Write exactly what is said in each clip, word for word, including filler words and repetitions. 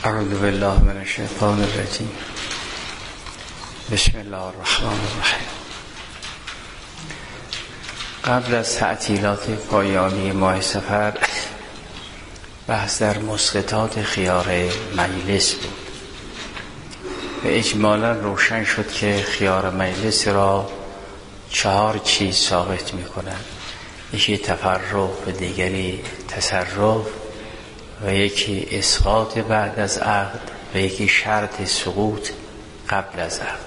اعوذ بالله من الشیطان الرجیم. بسم الله الرحمن الرحیم. قبل از تعطیلات پایانی ماه صفر بحث در مسقطات خیار مجلس بود و اجمالا روشن شد که خیار مجلس را چهار چیز ثابت می کنند. یکی تفرق و دیگری تصرف و یکی اسقاط بعد از عقد و یکی شرط سقوط قبل از عقد.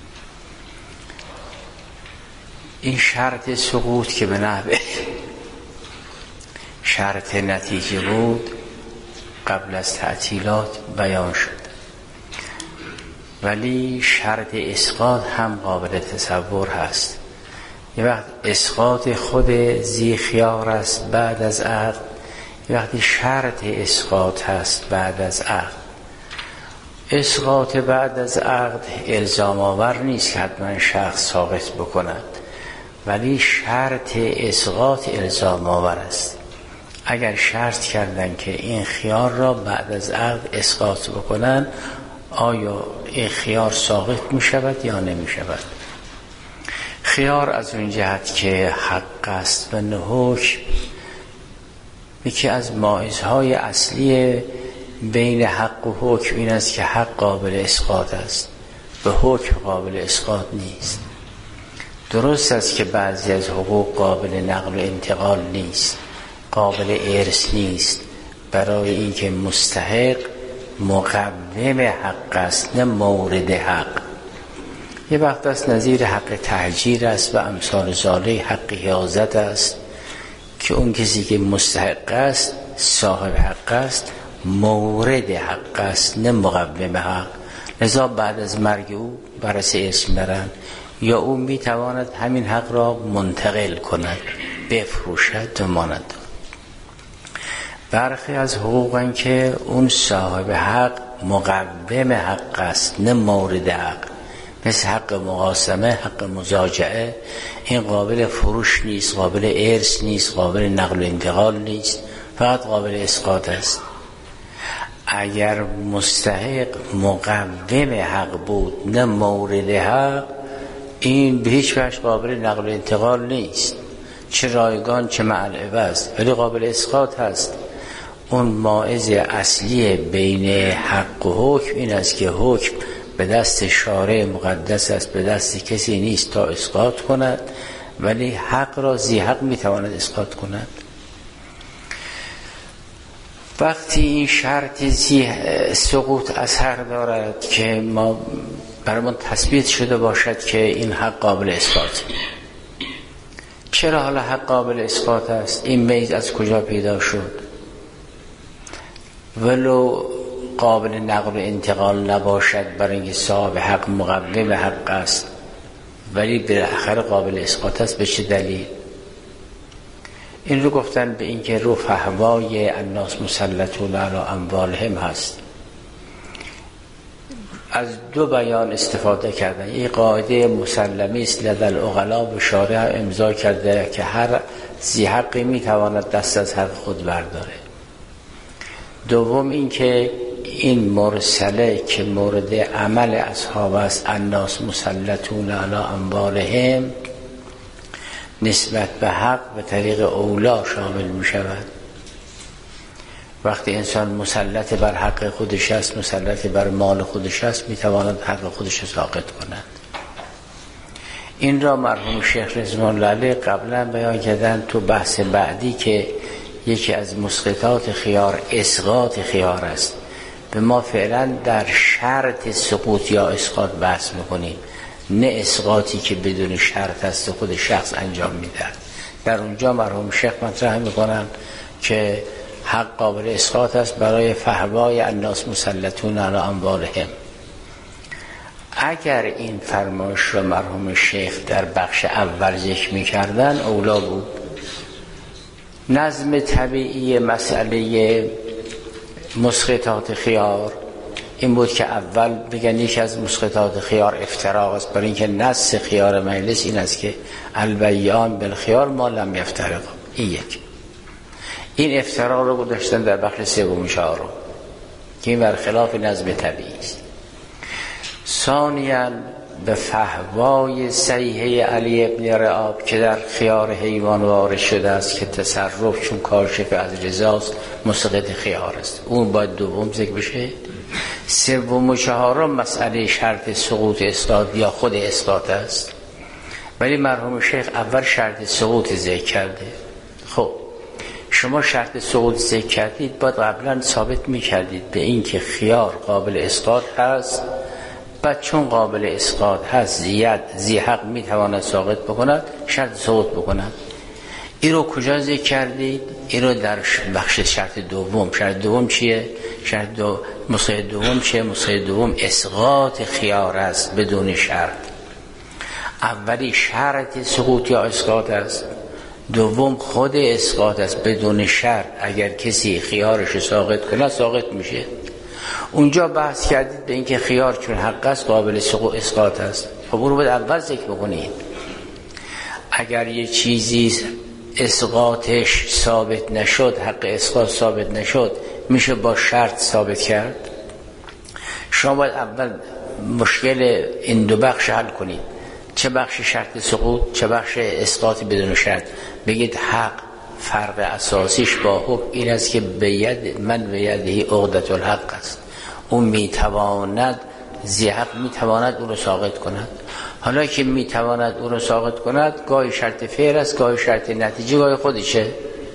این شرط سقوط که به نحو شرط نتیجه بود قبل از تعطیلات بیان شد، ولی شرط اسقاط هم قابل تصور هست. یه وقت اسقاط خود ذی خیار است بعد از عقد، یه وقتی شرط اسقاط هست بعد از عقد. اسقاط بعد از عقد الزام آور نیست که حتما شخص ساقط بکند، ولی شرط اسقاط الزام آور است. اگر شرط کردن که این خیار را بعد از عقد اسقاط بکنن، آیا این خیار ساقط می شود یا نمی شود؟ خیار از اون جهت که حق است و نه حکم، یکی از مائزهای اصلی بین حق و حکم این است که حق قابل اسقاط است و حکم قابل اسقاط نیست. درست است که بعضی از حقوق قابل نقل و انتقال نیست، قابل ارث نیست، برای اینکه مستحق مقوم حق است نه مورد حق. یه وقت است نظیر حق تهجیر است و امثال ذالک حق حیازت است که اون کسی که مستحق است صاحب حق است، مورد حق است نه مقوم حق. لذا بعد از مرگ او برس اسم برن، یا او میتواند همین حق را منتقل کند، بفروشد و ماند. برخی از حقوقن که اون صاحب حق مقوم حق است نه مورد حق، مثل حق مقاسمه، حق مزاجعه. این قابل فروش نیست، قابل ارث نیست، قابل نقل و انتقال نیست، فقط قابل اسقاط است. اگر مستحق مقوم حق بود نه مورد حق، این به هیچ وجه قابل نقل و انتقال نیست، چه رایگان چه مع العوض، ولی قابل اسقاط هست. اون مائز اصلی بین حق و حکم این است که حکم به دست شارع مقدس است، به دست کسی نیست تا اسقاط کند، ولی حق را ذی حق میتواند اسقاط کند. وقتی این شرط ذی سقوط اثر دارد که ما برامون تثبیت شده باشد که این حق قابل اسقاط. چرا حالا حق قابل اسقاط است؟ این میز از کجا پیدا شد؟ ولو قابل نقل و انتقال نباشد برای اینکه صاحب حق مقوم حق است، ولی بالاخره قابل اسقاط است. به چه دلیل؟ این رو گفتن به اینکه رو فهوای الناس مسلطون علی اموالهم هست. از دو بیان استفاده کردن. این قاعده مسلمی است لدى العقلاء و شارع امضا کرده که هر ذی حقی میتواند دست از حق خود برداره. دوم این که این مرسله که مورد عمل اصحاب است، الناس مسلطون علی اموالهم، نسبت به حق به طریق اولا شامل می شود. وقتی انسان مسلط بر حق خودش است، مسلط بر مال خودش است، می تواند حق خودش را ساقط کند. این را مرحوم شیخ رضوان الله علیه قبلا بیان کردن تو بحث بعدی که یکی از مسقطات خیار اسقاط خیار است. به ما فعلا در شرط سقوط یا اسقاط بحث میکنیم، نه اسقاطی که بدون شرط است خود شخص انجام میده. در اونجا مرحوم شیخ مطرح میکنن که حق قابل اسقاط است برای فهوای الناس مسلطون علی اموالهم. اگر این فرمایش رو مرحوم شیخ در بخش اول ذکر میکردن اولا بود. نظم طبیعی مسئله مسقطات خیار این بود که اول بگن یک از مسقطات خیار افتراق است، برای اینکه نص خیار مجلس این است که البیعان بالخیار ما لم یفترق. این یک این افتراق رو گذاشتن در بخش سوم چهارم که این برخلاف نظم طبیعی است. ثانیاً به فهوای صحیحه علی ابن رعاب که در خیار حیوان وارد شده است که تصرف چون کاشف از رضاست مسقط خیار است، اون باید دوم ذکر بشه. سوم و چهارم مسئله شرط سقوط اسقاط یا خود اسقاط است، ولی مرحوم شیخ اول شرط سقوط ذکر کرده. خب شما شرط سقوط ذکر کردید، باید قبلا ثابت می‌کردید به این که خیار قابل اسقاط هست، بعد چون قابل اسقاط هست زیاد زی حق میتواند ساقط بکند، شرط سقوط بکند. این رو کجا ذکر کردید؟ این رو در بخش شرط دوم. شرط دوم چیه؟ شرط دو مسئله دوم چیه؟ مسئله دوم اسقاط خیار است بدون شرط. اولی شرط سقوط یا اسقاط است، دوم خود اسقاط است بدون شرط. اگر کسی خیارش ساقط کنه ساقط میشه. اونجا بحث کردید به اینکه خیار چون حق است قابل سقوط اسقاط است. خب اون رو باید اول ذکر بکنید. اگر یه چیزی اسقاطش ثابت نشد، حق اسقاط ثابت نشد، میشه با شرط ثابت کرد. شما باید اول مشکل این دو بخش حل کنید، چه بخش شرط سقوط چه بخش اسقاط بدون شرط. بگید حق فرق اساسیش با حکم این است که به ید من به یدهی عقدة الحق است، اون میتواند زی حق میتواند اون رو ساقط کند. حالا که میتواند اون رو ساقط کند، گاهی شرط فعل است، گاهی شرط نتیجه، گاهی خودشه.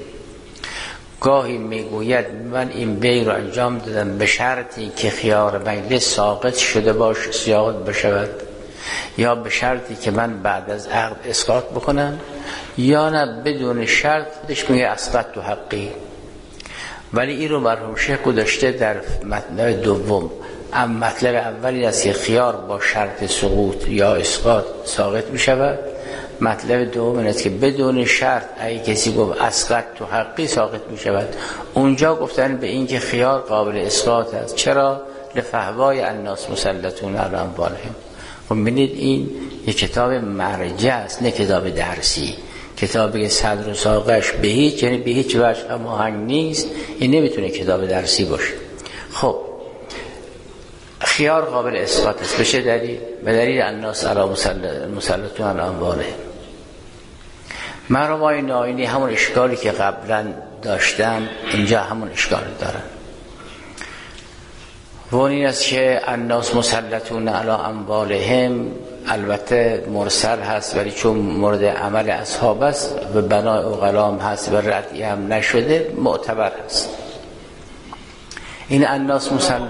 گاهی میگوید من این بی رو انجام دادم به شرطی که خیار مجلس ساقط شده باشه ساقط بشود، یا به شرطی که من بعد از عقد اسقاط بکنم، یا نه بدون شرط خودش میگه اسقط تو حقی. ولی این رو مرحوم شیخ گذاشته در مطلب دوم. اما مطلب اولی است که خیار با شرط سقوط یا اسقاط ساقط می شود. مطلب دوم این است که بدون شرط اگه کسی گفت اسقط تو حقی ساقط می شود. اونجا گفتن به این که خیار قابل اسقاط است. چرا؟ لفهوای الناس مسلطون علی اموالهم. خب ببینید این یک کتاب مرجع است، نه کتاب درسی. کتابی که صدر و ساقش به هیچ یعنی به هیچ وجه هماهنگ نیست، این نمیتونه کتاب درسی باشه. خب خیار قابل اسقاط است. بشه دلیل؟ به دلیل الناس علی مسلطون علی اموالهم. مرحوم ناینی همون اشکالی که قبلا داشتن اینجا همون اشکال دارن. و این است که الناس مسلطون علی اموالهم البته مرسل هست، ولی چون مورد عمل اصحاب است و بنای اغلام هست و ردی هم نشده معتبر هست. این الناس مسلط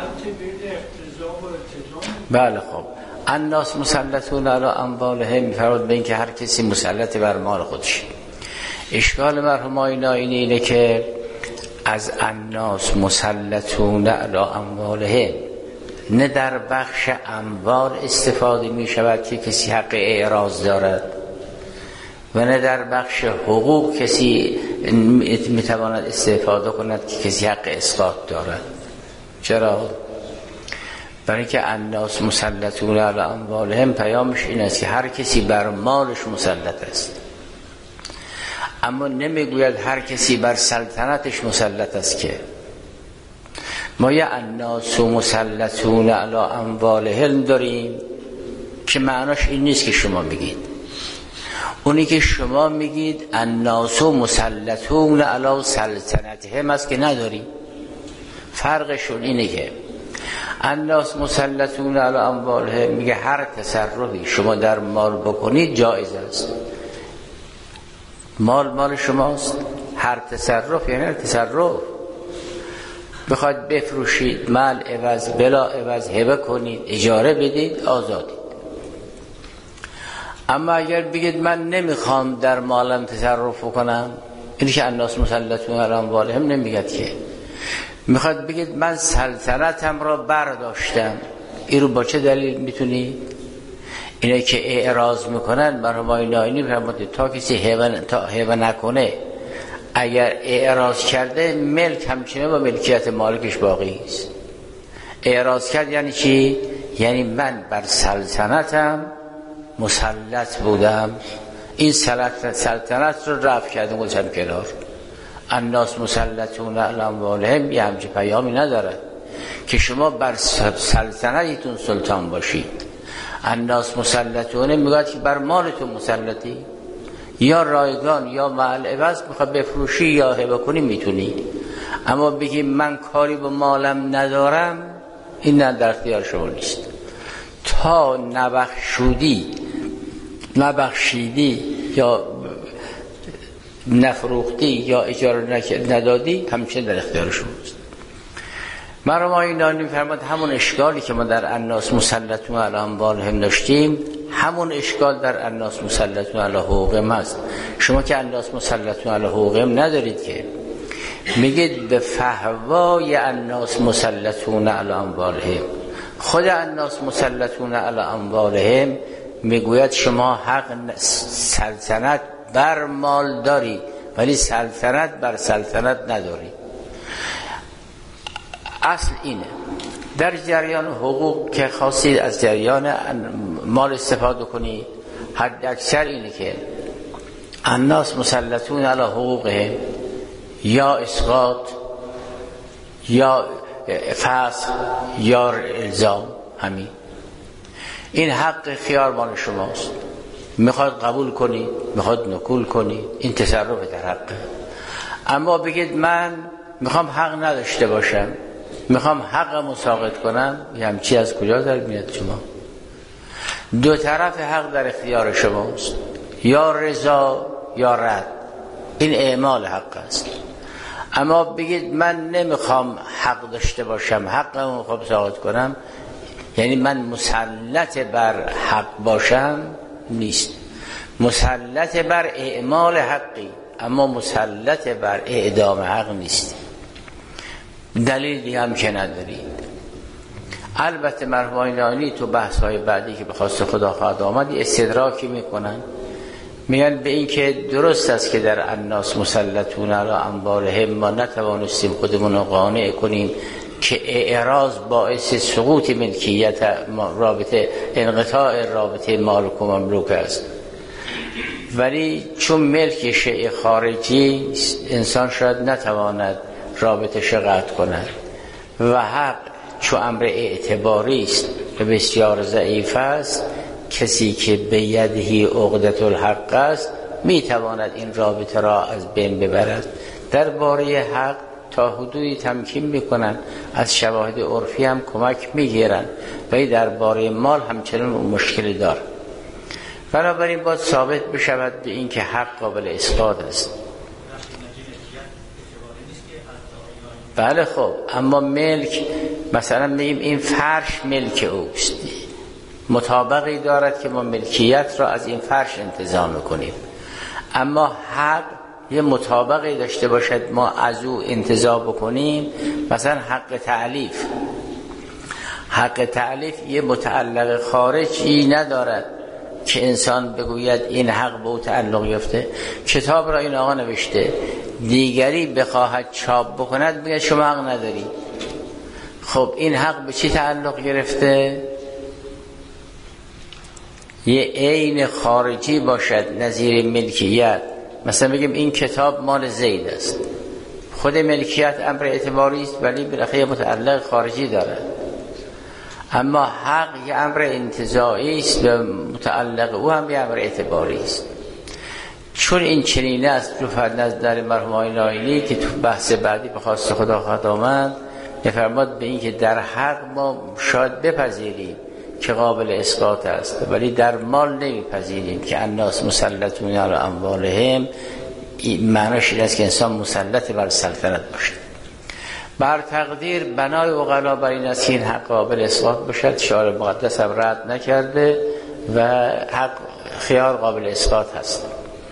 بله. خب الناس مسلطون علی اموالهم میفرماد به این که هر کسی مسلط بر مال خودش. اشکال مرحوم ناینی اینه که از الناس مسلطون علی اموالهم نه در بخش اموال استفاده می شود که کسی حق اعراض دارد، و نه در بخش حقوق کسی می تواند استفاده کند که کسی حق اسقاط دارد. چرا؟ برای اینکه الناس مسلطون علی اموالهم پیامش این است که هر کسی بر مالش مسلط است، اما نمیگوید هر کسی بر سلطنتش مسلط است. که ما یه الناس مسلطون علی اموالهم داریم که معناش این نیست که شما میگید. اونی که شما میگید الناس مسلطون علی سلطنتهم است که نداریم. فرقشون اینه که الناس مسلطون علی اموالهم میگه هر تصرفی شما در مال بکنید جایز است. مال مال شماست. هر تصرف یعنی هر تصرف. بخواید بفروشید، مال عوض بلا عوض هبه کنید، اجاره بدید، آزادید. اما اگر بگید من نمیخوام در مالم تصرف کنم، اینی که الناس مسلطون علی اموالهم نمیگد که. میخواد بگید من سلطنتم را برداشتم، این رو با چه دلیل میتونید؟ اینه که اعراض میکنن مرحوم ناینی فرمودند تا کسی هبه تا هبه نکنه، اگر اعراض کرده ملک همچنه با ملکیت مالکش باقی است. اعراض کرد یعنی چی؟ یعنی من بر سلطنتم مسلط بودم، این سلطنت رو رفع کردم گذاشتم کنار. الناس مسلطون علی اموالهم یه همچه پیامی ندارد. که شما بر سلطنتتون سلطان باشید. الناس مسلطون میگوید که بر مالتون مسلطی، یا رایگان یا معل عوض میخواد بفروشی یا هبه کنی میتونی، اما بگی من کاری با مالم ندارم، این نه در اختیار شما نیست. تا نبخشودی نبخشیدی یا نفروختی یا اجاره ندادی، همچنین در اختیار شماست. مرحوم آقای نانی فرمود همون اشکالی که ما در الناس مسلطون علی اموالهم داشتیم، همون اشکال در الناس مسلطون علی حقوقهم هست. شما که الناس مسلطون علی حقوقهم ندارید که، میگید به فهوای الناس مسلطون علی اموالهم. خود الناس مسلطون علی اموالهم میگوید شما حق سلطنت بر مال داری ولی سلطنت بر سلطنت نداری. اصل اینه. در جریان حقوق که خواستید از جریان مال استفاده کنید، حد اکثر اینه که الناس مسلطون علی حقوقهم، یا اسقاط یا فسخ یا الزام، همین. این حق خیار مال شماست، میخواد قبول کنید میخواد نکول کنید، این تصرف در حقه. اما بگید من میخوام حق نداشته باشم، میخوام حقمو ساقط کنم، یه همچی از کجا در میاد شما؟ دو طرف حق در اختیار شماست، یا رضا یا رد، این اعمال حق است. اما بگید من نمیخوام حق داشته باشم، حقمو میخوام ساقط کنم، یعنی من مسلط بر حق باشم نیست، مسلط بر اعمال حقی اما مسلط بر اعدام حق نیست. دلیلی هم که ندارید. البته مرحوم نانی تو بحث های بعدی که به خواست خدا خواهد آمد استدراکی میکنن، میگن به این که درست است که در الناس مسلطون علی اموالهم ما نتوانستیم خودمون رو قانع کنیم که اعراض باعث سقوط ملکیت رابطه انقطاع رابطه مالک و مملوک است، ولی چون ملک شیء خارجی انسان شاید نتواند رابطه قطع کند و حق چون امر اعتباری است و بسیار ضعیف است، کسی که به یدهی عقدة الحق است میتواند این رابطه را از بین ببرد. درباره حق تا حدودی تمکین میکنن، از شواهد عرفی هم کمک میگیرن، ولی درباره مال همچنان اون مشکلی دار. بنابراین باید ثابت بشود به این که حق قابل اسقاط است. بله خب، اما ملک مثلا میگیم این فرش ملک اوست، مطابقی دارد که ما ملکیت را از این فرش انتزاع کنیم، اما حق یه مطابقی داشته باشد ما از او انتزاع بکنیم. مثلا حق تعلیف، حق تعلیف یه متعلق خارجی ندارد که انسان بگوید این حق به او تعلق یافته. کتاب را این آقا نوشته، دیگری بخواهد چاپ بکند میگه شما حق نداری. خب این حق به چی تعلق گرفته؟ یه عین خارجی باشد نظیر ملکیت. مثلا بگیم این کتاب مال زید است، خود ملکیت امر اعتباری است ولی بالاخره متعلق خارجی داره. اما حق یه امر انتزاعی است و متعلق او هم یه امر اعتباری است. چون این چنینه است تو نظر مرحوم آقای ناینی که تو بحث بعدی به خواست خدا خواهد آمد، می‌فرماد به این که در حق ما شاید بپذیریم که قابل اسقاط است ولی در مال نمیپذیریم که الناس مسلطون علی اموالهم. معناش این است که انسان مسلط بر سلطنت باشه. بر تقدیر بنای عقلا بر این است که این حق قابل اسقاط باشد. شارع مقدس هم رد نکرده و حق خیار قابل اسقاط هست.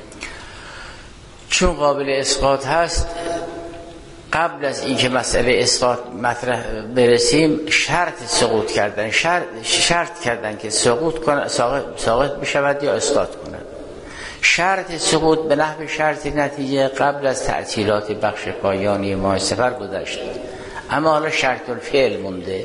چون قابل اسقاط هست، قبل از اینکه مسئله اسقاط مطرح برسیم شرط سقوط کردن، شرط, شرط کردن که سقوط کنه، ساقط, ساقط بشود یا اسقاط کنه. شرط سقوط به نحو شرط نتیجه قبل از تعطیلات بخش پایانی ماه صفر گذشت، اما حالا شرط الفعل مونده.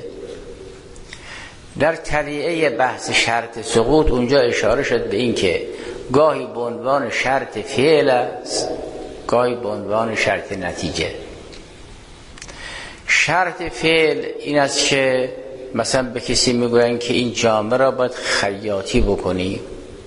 در تلیعه بحث شرط سقوط اونجا اشاره شد به این که گاهی به عنوان شرط فعل است، گاهی به عنوان شرط نتیجه. شرط فعل این است که مثلا به کسی میگوین که این جامه را باید خیاطی بکنی.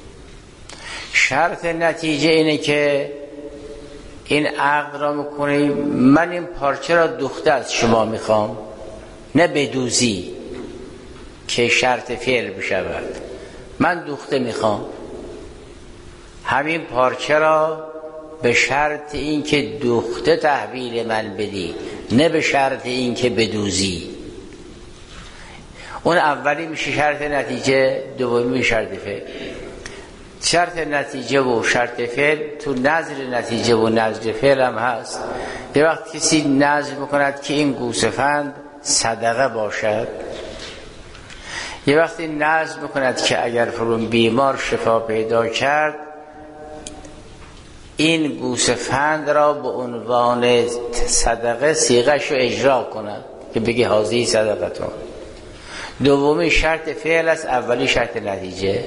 شرط نتیجه اینه که این عقد را میکنی من این پارچه را دوخته از شما میخوام، نه بدوزی که شرط فعل بشود، من دوخته میخوام همین پارچه را به شرط این که دوخته تحویل من بدی، نه به شرط این که بدوزی. اون اولی میشه شرط نتیجه، دومی شرط فعل. شرط نتیجه و شرط فعل تو نظر نتیجه و نظر فعل هم هست. یه وقت کسی نظر میکند که این گوسفند صدقه باشد، یه وقتی نظر میکند که اگر فرون بیمار شفا پیدا کرد این گوسفند را به عنوان صدقه صیغه‌شو اجرا کند که بگی هذه صدقتون. دومی شرط فعل است، اولی شرط نتیجه.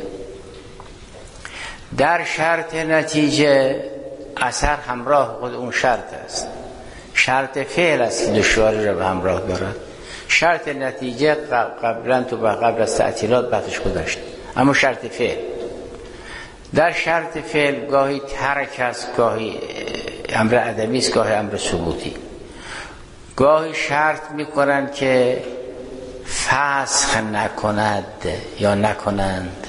در شرط نتیجه اثر همراه خود اون شرط است. شرط فعل است که دشواری را به همراه دارد. شرط نتیجه قبلا تو قبل از تعطیلات بحثش گذاشت. اما شرط فعل، در شرط فعل گاهی ترک است، گاهی امر عدمی است، گاهی امر ثبوتی. گاهی شرط میکنند که فسخ نکند یا نکنند،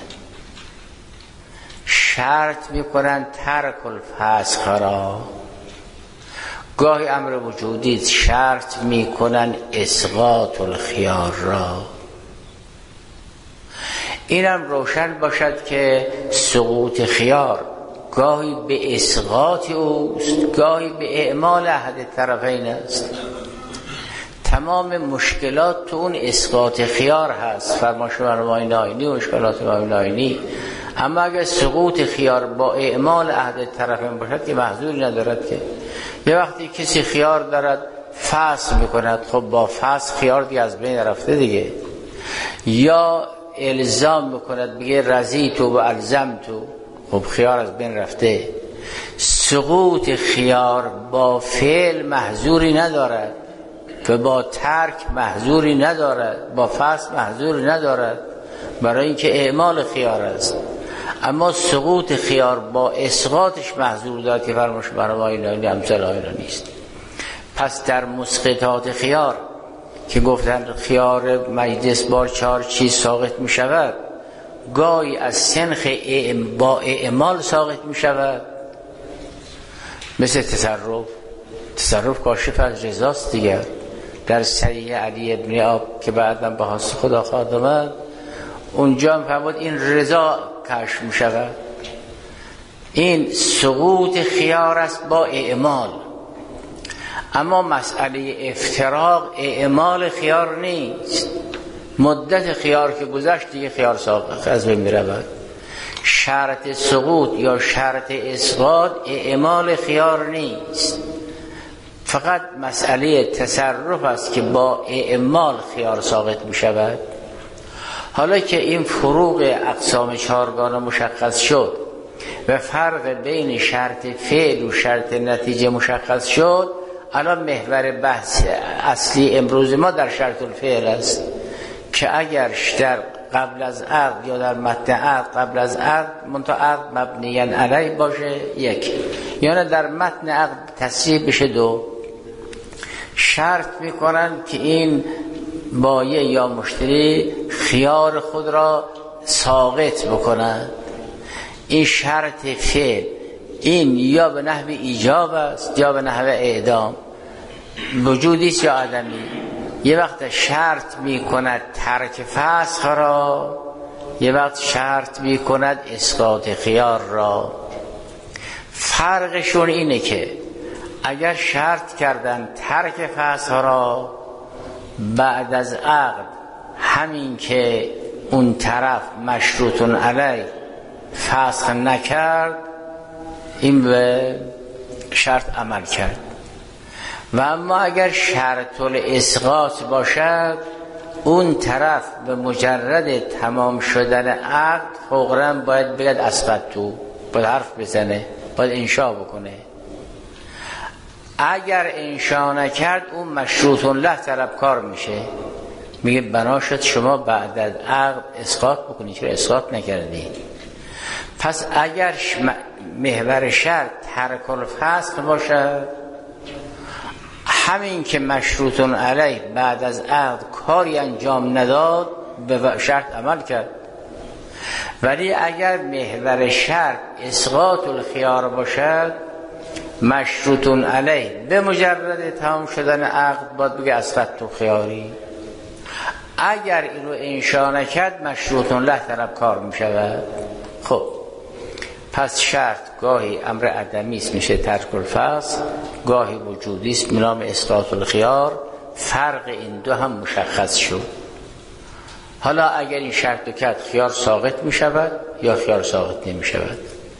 شرط میکنند ترک الفسخ را. گاهی امر وجودی شرط میکنند اسقاط الخیار را. اینم روشن باشد که سقوط خیار گاهی به اسقاط اوست، گاهی به اعمال احد طرفین است. تمام مشکلات تو اون اسقاط خیار هست، فرمایش مرحوم ناینی و مشکلات مرحوم ناینی. اما اگر سقوط خیار با اعمال احد طرفین باشد که محذوری ندارد. که یه وقتی کسی خیار دارد فسخ میکند، خب با فسخ خیار دیگه از بین رفته دیگه. یا الزام میکند بگه رضیتو و الزمتو، خب خیار از بین رفته. سقوط خیار با فعل محذوری ندارد و با ترک محذوری ندارد، با فسخ محذوری ندارد، برای اینکه اعمال خیار است. اما سقوط خیار با اسقاطش محذور دارد که فرمایش برای آینانی امثال آینانی نیست. پس در مسقطات خیار که گفتن خیار مجلس بار چهار چیز ساقط می شود، گاهی از سنخ با اعمال ساقط می شود، مثل تصرف. تصرف کاشف از رضاست دیگر. در صحیح علی ابن آب که بعداً به حاصل خدا خواهد آمد، اونجا هم فرمود این رضا کشف می شود. این سقوط خیار است با اعمال. اما مسئله افتراق اعمال خیار نیست. مدت خیار که گذشت دیگه خیار ساقط از بین می رود. شرط سقوط یا شرط اسقاط اعمال خیار نیست، فقط مسئله تصرف است که با اعمال خیار ساقط می شود. حالا که این فروق اقسام چهارگانه مشخص شد و فرق بین شرط فعل و شرط نتیجه مشخص شد، الان محور بحث اصلی امروز ما در شرط الفعل است که اگر در قبل از عقد یا در متن عقد قبل از عقد منتها عقد مبنیاً علیه باشه یک، یا در متن عقد تصریح بشه دو. شرط میکنن که این بایع یا مشتری خیار خود را ساقط بکنند. این شرط فعل، این یا به نحو ایجاب است یا به نحو اعدام، وجودی است یا عدمی. یه وقت شرط میکند ترک فسخ را، یه وقت شرط میکند اسقاط خیار را. فرقشون اینه که اگر شرط کردن ترک فسخ را بعد از عقد، همین که اون طرف مشروطون علی فسخ نکرد، این به شرط عمل کرد. و اما اگر شرط الاسقاط باشد، اون طرف به مجرد تمام شدن عقد فوقاً باید بگد اسقط تو، باید حرف بزنه، باید انشا بکنه. اگر انشا نکرد اون مشروط له طلبکار میشه. میگه بنا شد شما بعد از عقد اسقاط بکنی، چرا اسقاط نکردی؟ پس اگر محور شرط ترک الفسخ باشد، همین که مشروط علیه بعد از عقد کاری انجام نداد به شرط عمل کرد. ولی اگر محور شرط اسقاط الخیار باشد، مشروط علیه به مجرد تمام شدن عقد باید بگه اسقطت خیاری. اگر این رو انشا نکرد مشروط له طلبکار می شود. خب پس شرط گاهی امر عدمی است میشه ترک الفسخ، گاهی وجودی است نام اسقاط الخیار. فرق این دو هم مشخص شد. حالا اگر این شرط رو کرد خیار ساقط می شود یا خیار ساقط نمی شود.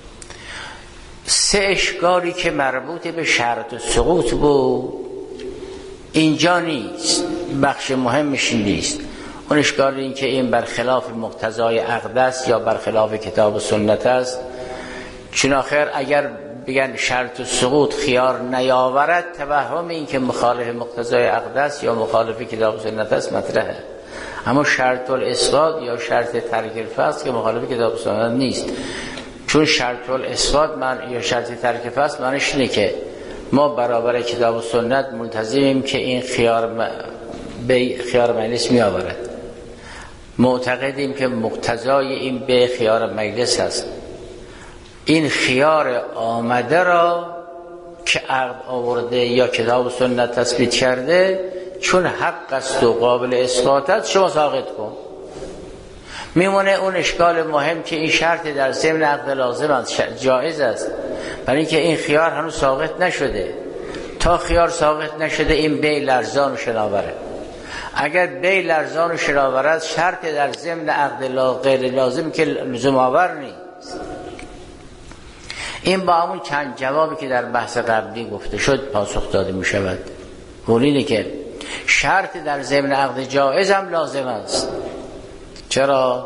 سه اشکالی که مربوط به شرط و سقوط بود اینجا نیست، بخش مهمش نیست. اون اشکال این که این برخلاف مقتضای عقد است یا برخلاف کتاب و سنت است. چون آخر اگر بگن شرط و سقوط خیار نیاورد، توهم این که مخالف مقتضای عقد است یا مخالف کتاب و سنت است مطرحه. اما شرط الاسقاط یا شرط ترک الفسخ که مخالف کتاب و سنت نیست. چون شرط الاسقاط من یا شرط ترک فسخ معنیش اینه که ما برابر کتاب و سنت منتظریم که این خیار م... به خیار مجلس می آورد. معتقدیم که مقتضای این به خیار مجلس هست. این خیار آمده را که عقد آورده یا کتاب و سنت تثبیت کرده، چون حق است و قابل اسقاط است، شما ساقط کن. میمونه اون اشکال مهم که این شرط در ضمن عقد لازم است، جایز است، برای اینکه این خیار هنوز ساقط نشده. تا خیار ساقط نشده این بی لرزان و شناوره. اگر بی لرزان و شناوره است، شرط در ضمن عقد غیر لازم که لزوم آور نیست. این با همون چند جوابی که در بحث قبلی گفته شد پاسخ داده می شود. اینه که شرط در ضمن عقد جایز هم لازم است. چرا؟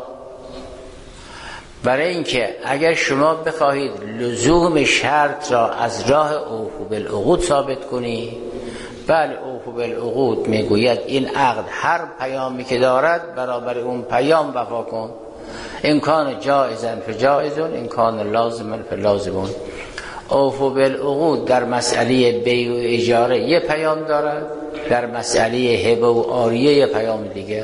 برای اینکه اگر شما بخواهید لزوم شرط را از راه اوفو بالعقود ثابت کنی، بله اوفو بالعقود میگوید این عقد هر پیامی که دارد برابر اون پیام وفا کن. این کان جائزن فجائزون، این کان لازمن فلازمون. اوفو بالعقود در مسئله بیع و اجاره یه پیام دارد، در مسئله هبه و عاریه یه پیام دیگر.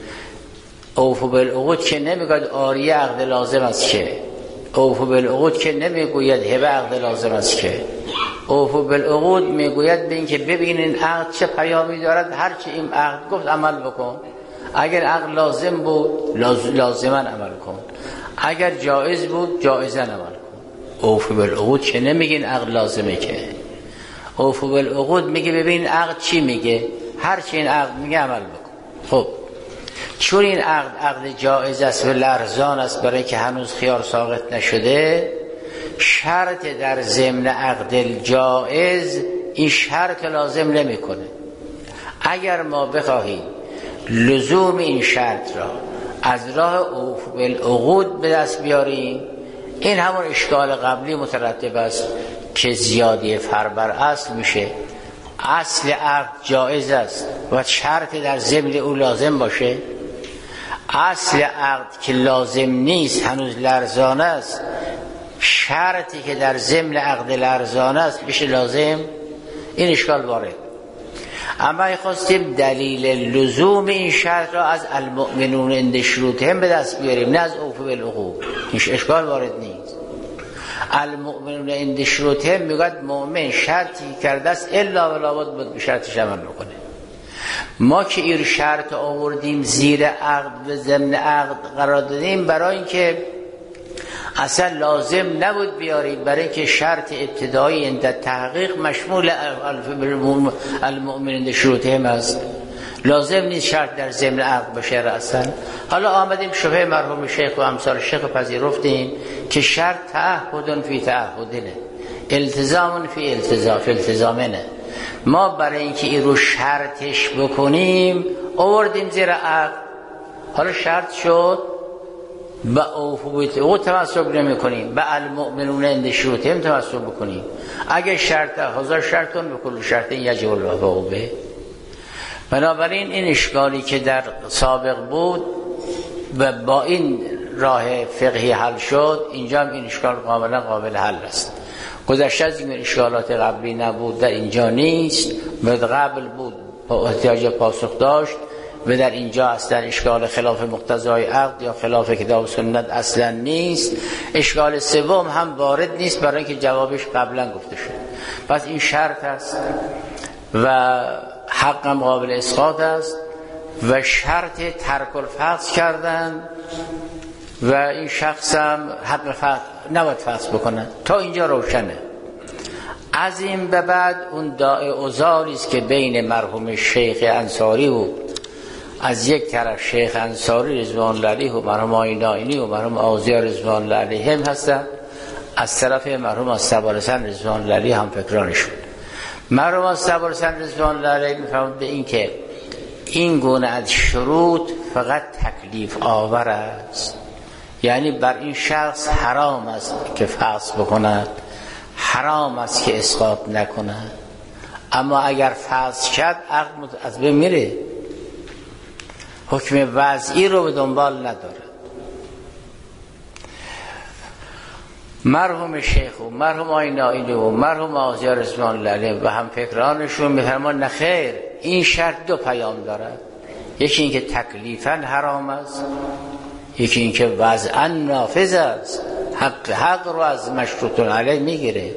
اوفو بالعقود که نمیگوید عاریه عقد لازم است، که اوفو بالعقود که نمیگوید هبه عقد لازم است، که اوفو بالعقود میگوید به این که ببینین عقد چه پیامی دارد، هرچی این عقد گفت عمل بکن. اگر عقد لازم بود لازما عمل کن، اگر جایز بود جایزا عمل کن. اوفو بالعقود که نمیگین عقد لازمه، که اوفو بالعقود میگه ببین عقد چی میگه، هرچی این عقد میگه عمل بکن. خب چون این عقد عقد جایز است و لرزان است برای که هنوز خیار ساقط نشده، شرط در ضمن عقد جایز این شرط لازم نمیکنه. اگر ما بخواهیم لزوم این شرط را از راه اوفو بالعقود به دست بیاریم، این همون اشکال قبلی مترتب است که زیادی فر بر اصل میشه. اصل عقد جایز است و شرط در ضمن او لازم باشه. اصل عقد که لازم نیست، هنوز لرزانه است، شرطی که در ضمن عقد لرزانه است بشه لازم. این اشکال وارد. اما خواستیم دلیل لزوم این شرط را از المؤمنون عند شروطهم به دست بیاریم، نه از اوفو بالعقود. این اشکال وارد نیست. المؤمنون عند شروطهم میگوید مؤمن شرطی کرده است الا ولا بد به شرطش عمل بکنه. ما که این شرط آوردیم زیر عقد و ضمن عقد قرار دادیم برای اینکه اصلا لازم نبود بیاریم، برای اینکه شرط ابتدایی عند تحقیق مشمول المؤمنین شروطهم است، لازم نیست شرط در ضمن عقد باشه اصلا. حالا آمدیم شبه مرحوم شیخ و امثال شیخ پذیرفتیم که شرط تعهد فی تعهدنه، التزام فی التزام فی التزامنه. ما برای اینکه این رو شرطش بکنیم آوردیم زیر عقد. حالا شرط شد، به اوفویت او تمسک نمی کنیم، به المؤمنون عند شروطهم تمسک بکنیم. اگه شرط حاضر شرطون به کل شرط یجب الوفاء به. بنابراین این اشکالی که در سابق بود و با این راه فقهی حل شد، اینجا هم این اشکال کاملا قابل حل است. گذشته از این اشکالات قبلی نبود، در اینجا نیست. بعد قبل بود احتیاج پاسخ داشت و در اینجا اصلا اشکال خلاف مقتضای عقد یا خلاف کتاب و سنت اصلا نیست. اشکال سوم هم وارد نیست برای اینکه جوابش قبلا گفته شد. پس این شرط است و حقم قابل اسقاط است و شرط ترک الفحص کردن و این شخص هم حق فحص نباید فحص بکنن. تا اینجا روشنه. از این به بعد اون داعی اوزاری است که بین مرحوم شیخ انصاری و از یک طرف شیخ انصاری رضوان الله علیه و مرحوم آیین آیینی و مرحوم آذیار رضوان الله علیهم هستن، از طرف مرحوم الصبرحسن رضوان الله علیه هم فکرانشون. مرحوم الصبرحسن رضوان الله علیه میفهمد به این که این گونه از شروط فقط تکلیف آور است، یعنی بر این شخص حرام است که فحص بکند، حرام است که اسقاط نکند، اما اگر فحص کرد عقد از بین میره، حکم وضعی رو به دنبال نداره. مرحوم شیخ و مرحوم آیین آیینی و مرحوم آذیار رضوان الله علیه و هم فکرانشون میفرمان نه خیر، این شرط دو پیام دارد. یکی این که تکلیفاً حرام است، یکی این که وضعاً نافذ است، حق حق رو از مشروطون علیه میگیره.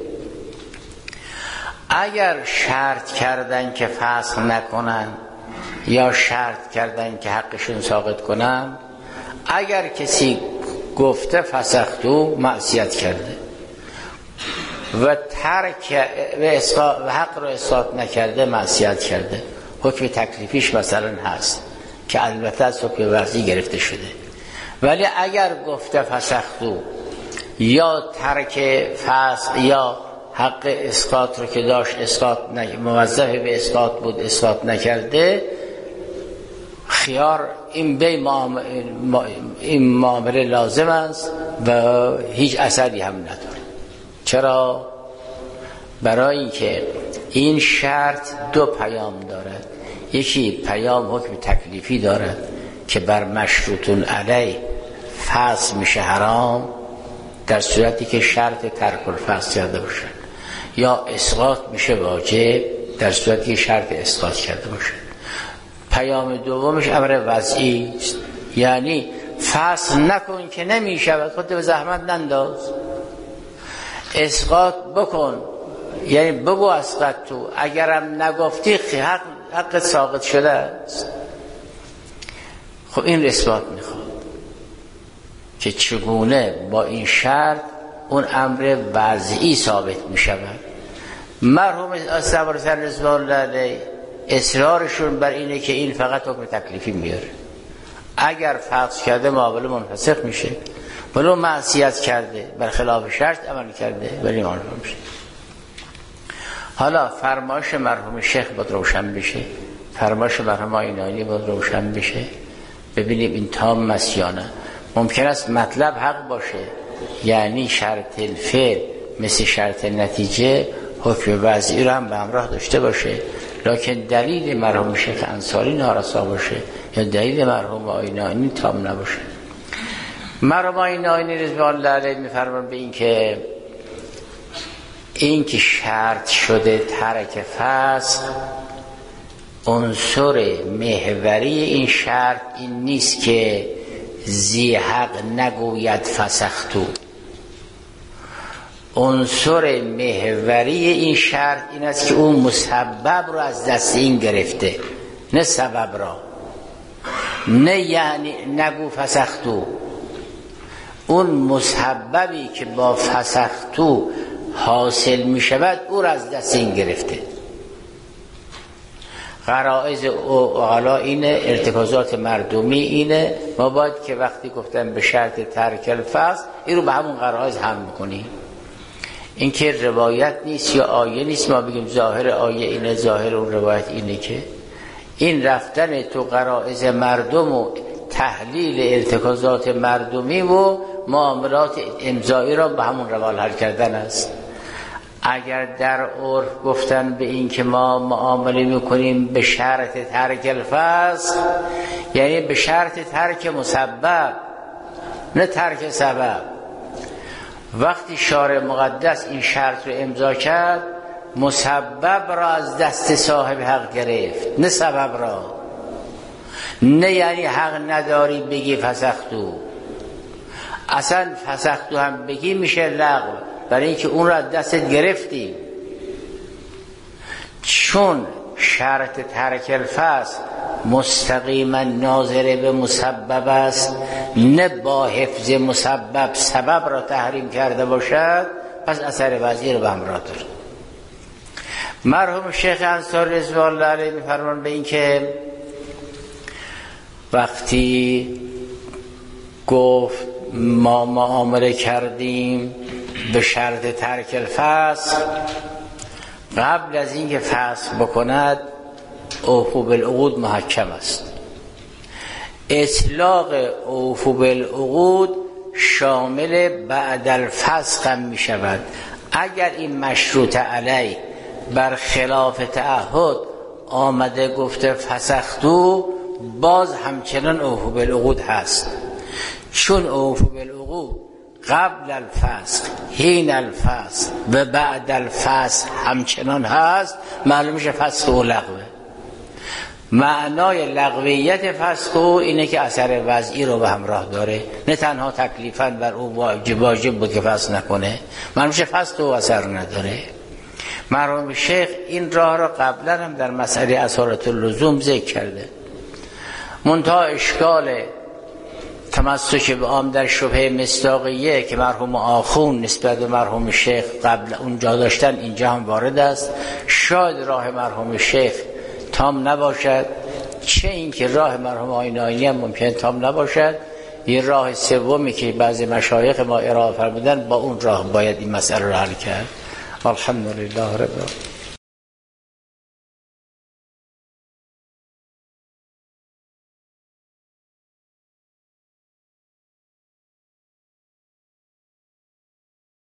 اگر شرط کردن که فسخ نکنن یا شرط کردن که حقشون ساقط کنن، اگر کسی گفته فسختو معصیت کرده و ترک و حق رو اسقاط نکرده معصیت کرده. حکم تکلیفیش مثلا هست که البته از حکم وضعی گرفته شده، ولی اگر گفته فسختو یا ترک فسخ یا حق اسقاط رو که داشت اسقاط نکرده، موظف به اسقاط بود اسقاط نکرده، خیار این بی معامله این معامله لازم است و هیچ اثری هم نداره. چرا؟ برای اینکه این شرط دو پیام دارد. یکی پیام حکم تکلیفی دارد که بر مشروطون علیه فسخ میشه حرام در صورتی که شرط ترک الفسخ کرده باشه، یا اسقاط میشه واجب در صورتی که شرط اسقاط کرده باشه. پیام دومش امر وضعی است، یعنی فسخ نکن که نمیشود، خودت به زحمت ننداز، اسقاط بکن، یعنی بگو اسقاط تو، اگرم نگفتی حق حق ساقط شده است. خب این اثبات میخواد که چگونه با این شرط اون امر وضعی ثابت میشود. مرحوم الصبرحسن رضوان الله علیه اصرارشون بر اینه که این فقط حکم تکلیفی میاره، اگر فسخ کرده معامله منفسخ میشه، ولو معصیت کرده بر خلاف شرط عمل کرده ولی معامله میشه. حالا فرمایش مرحوم شیخ باید روشن بشه، فرمایش مرحوم آیین آیینی باید روشن بشه، ببینیم این تام است یا نه. ممکن است مطلب حق باشه، یعنی شرط الفعل مثل شرط نتیجه حکم وضعی رو هم به همراه داشته باشه، لکن دلیل مرحوم شیخ انصاری نارسا باشه یا دلیل مرحوم آیین آیینی تام نباشه. مرحوم آیین آیینی رضوان الله علیه میفرمان به این که این که شرط شده ترک فسخ، عنصر محوری این شرط این نیست که ذی حق نگوید فسختو. عنصر محوری این شرط این است که اون مسبب رو از دست این گرفته، نه سبب را، نه یعنی نگو فسختو، اون مسببی که با فسختو حاصل می شود او را از دست این گرفته. غرائز اعلا اینه، ارتکازات مردمی اینه، ما باید که وقتی گفتن به شرط ترک الفسخ این رو به همون غرائز هم میکنیم. این که روایت نیست یا آیه نیست ما بگیم ظاهر آیه اینه ظاهر اون روایت اینه، که این رفتن تو غرائز مردم و تحلیل ارتکازات مردمی و معاملات امضایی را به همون روال حل کردن است. اگر در عرف گفتن به این که ما معامله میکنیم به شرط ترک الفصل، یعنی به شرط ترک مسبب نه ترک سبب. وقتی شارع مقدس این شرط رو امضا کرد، مسبب را از دست صاحب حق گرفت نه سبب را. نه یعنی حق نداری بگی فسختو، اصلا فسختو هم بگی میشه لغو، برای اینکه اون را از دستت گرفتی. چون شرط ترک الفصل مستقیما ناظر به مسبب است، نه با حفظ مسبب سبب را تحریم کرده باشد، پس اثر وضعی رو به همراه داره. مرحوم شیخ انصاری رضوان الله علیه می‌فرمان به این که وقتی گفت ما معامله کردیم به شرط ترک الفصل، قبل از اینکه فصل بکند اوفوا بالعقود محکم است. اطلاق اوفوا بالعقود شامل بعد الفسخ هم می شود. اگر این مشروط علی بر خلاف تعهد آمده گفته فسختو، باز همچنان اوفوا بالعقود هست. چون اوفوا بالعقود قبل الفسخ، حین الفسخ و بعد الفسخ همچنان هست، معلوم میشه فسخ و لغوه. معنای لغویت فسخ اینه که اثر وضعی رو به همراه داره، نه تنها تکلیفاً بر او واجب واجب بود که فسخ نکنه، معلوم میشه فسخ و اثر نداره. مرحوم شیخ این راه را قبلا هم در مسئله اصالت اللزوم ذکر کرده. منتها اشکال تمسک به عام در شبهه مصداقیه که مرحوم آخون نسبت به مرحوم شیخ قبل اونجا داشتن اینجا هم وارد است. شاید راه مرحوم شیخ تام نباشد، چه این که راه مرحوم آیین آینی هم ممکن تام نباشد. یه راه سومی که بعضی مشایخ ما ارائه فرمودن، با اون راه باید این مسئله رو حل کرد. الحمدلله رب العالمین.